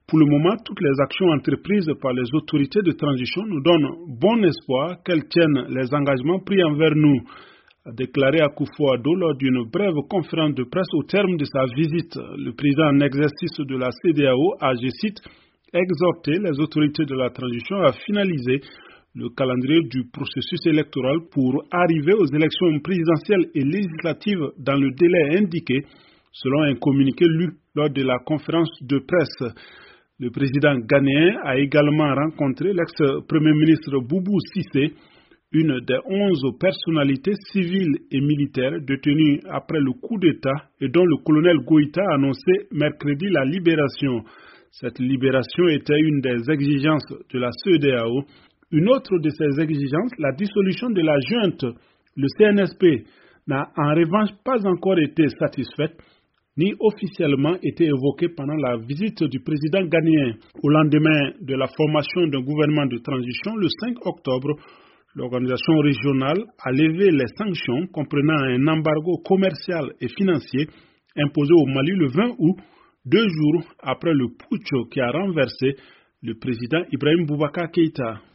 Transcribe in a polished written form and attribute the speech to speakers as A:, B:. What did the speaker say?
A: Pour le moment, toutes les actions entreprises par les autorités de transition nous donnent bon espoir qu'elles tiennent les engagements pris envers nous, a déclaré Akufo-Addo lors d'une brève conférence de presse au terme de sa visite. Le président en exercice de la CEDEAO a, je cite, exhorté les autorités de la transition à finaliser le calendrier du processus électoral pour arriver aux élections présidentielles et législatives dans le délai indiqué, selon un communiqué lu lors de la conférence de presse. Le président ghanéen a également rencontré l'ex-premier ministre Boubou Cissé, une des 11 personnalités civiles et militaires détenues après le coup d'État et dont le colonel Goïta a annoncé mercredi la libération. Cette libération était une des exigences de la CEDEAO. Une autre de ces exigences, la dissolution de la junte, le CNSP, n'a en revanche pas encore été satisfaite, ni officiellement été évoquée pendant la visite du président ghanéen. Au lendemain de la formation d'un gouvernement de transition, le 5 octobre, l'organisation régionale a levé les sanctions comprenant un embargo commercial et financier imposé au Mali le 20 août, 2 jours après le putsch qui a renversé le président Ibrahim Boubacar Keïta.